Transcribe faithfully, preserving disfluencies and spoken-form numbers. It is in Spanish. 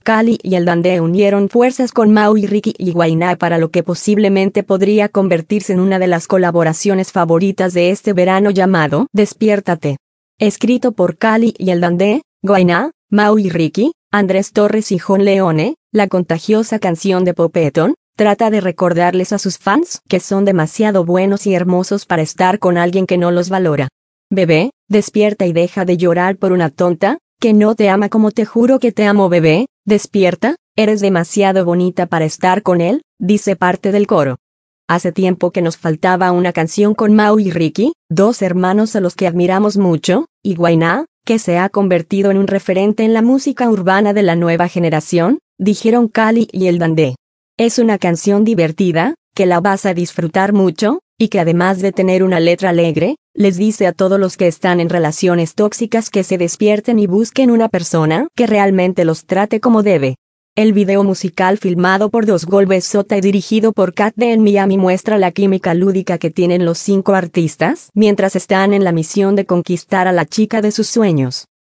Cali y el Dandé unieron fuerzas con Mau y Ricky y Guainá para lo que posiblemente podría convertirse en una de las colaboraciones favoritas de este verano llamado Despiértate. Escrito por Cali y el Dandé, Guainá, Mau y Ricky, Andrés Torres y Jon Leone, la contagiosa canción de Popetón trata de recordarles a sus fans que son demasiado buenos y hermosos para estar con alguien que no los valora. Bebé, despierta y deja de llorar por una tonta que no te ama como te juro que te amo. Bebé, despierta, eres demasiado bonita para estar con él, dice parte del coro. Hace tiempo que nos faltaba una canción con Mau y Ricky, dos hermanos a los que admiramos mucho, y Guainá, que se ha convertido en un referente en la música urbana de la nueva generación, dijeron Cali y el Dandé. Es una canción divertida, que la vas a disfrutar mucho, y que además de tener una letra alegre, les dice a todos los que están en relaciones tóxicas que se despierten y busquen una persona que realmente los trate como debe. El video musical filmado por Dos Golbes Sota y dirigido por Cat D en Miami muestra la química lúdica que tienen los cinco artistas mientras están en la misión de conquistar a la chica de sus sueños.